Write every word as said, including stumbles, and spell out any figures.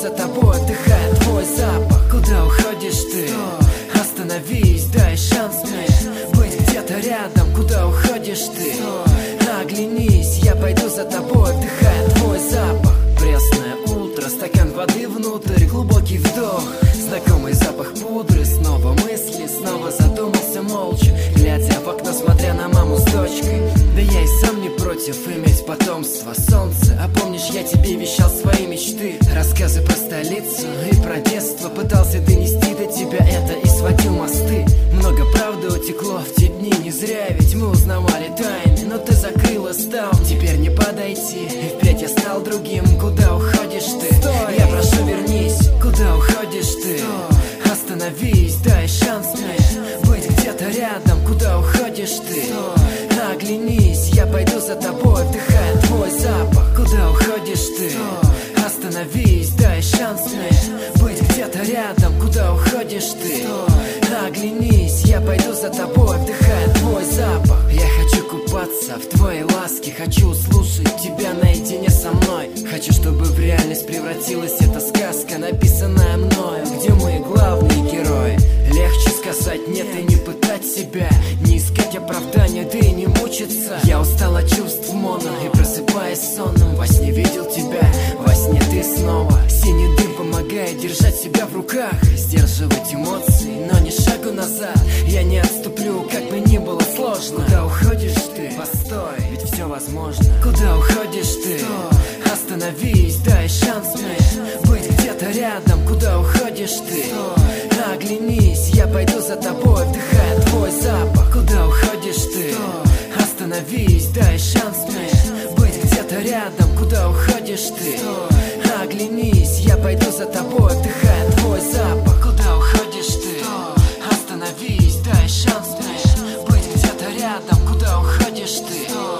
за тобой, вдыхая твой запах. Куда уходишь ты? Остановись, дай шанс мне быть где-то рядом. Куда уходишь ты? Оглянись, я пойду за тобой, вдыхая твой запах. Пресное утро, стакан воды внутрь, глубокий вдох, знакомый запах пудры. Снова мысли, снова задумался молча, глядя в окно, смотря на маму с дочкой. Да я и сам не против иметь потомство. Солнце, а помнишь, я тебе вещал свои мечты, рассказы про столицу и про детство. Пытался донести до тебя это и сводил мосты. Много правды утекло в те дни, не зря ведь мы узнавали тайны. Но ты закрыла, стал теперь не подойти, и впредь я стал другим. Куда уходишь ты? Стой. Я прошу, вернись. Куда уходишь ты? Стой. Остановись, дай шанс мне быть где-то рядом. Куда уходишь ты? Стой. Оглянись, я пойду за тобой, вдыхая твой запах. Куда уходишь ты? Стой. Остановись, дай шанс мне быть где-то рядом. Куда уходишь ты? Стой. Оглянись, я пойду за тобой, вдыхая твой запах. Я хочу купаться в твоей ласке, хочу слушать тебя наедине со мной. Хочу, чтобы в реальность превратилась эта сказка, написанная мною, где мы главные герои. Легче сказать нет и не пытать себя, не искать оправдания, да и не мучиться. Я устал от чувств моно и просыпаясь сонным, во сне видел тебя, во сне ты снова. Синий дым помогает держать себя в руках, сдерживать эмоции, но не шагу назад. Я не отступлю, как бы ни было сложно. Куда уходишь ты? Постой, ведь все возможно. Куда уходишь ты? Стой. Остановись, дай шанс мне быть где-то рядом. Куда уходишь ты? Стой. Оглянись, я пойду за тобой, вдыхая твой запах. Куда уходишь ты? Стой. Остановись, дай шанс мне быть где-то рядом. Куда уходишь ты? Стой. Оглянись, я пойду за тобой, вдыхая твой запах. Куда уходишь ты? Стой. Остановись, дай шанс мне быть где-то рядом. Куда уходишь ты? Стой.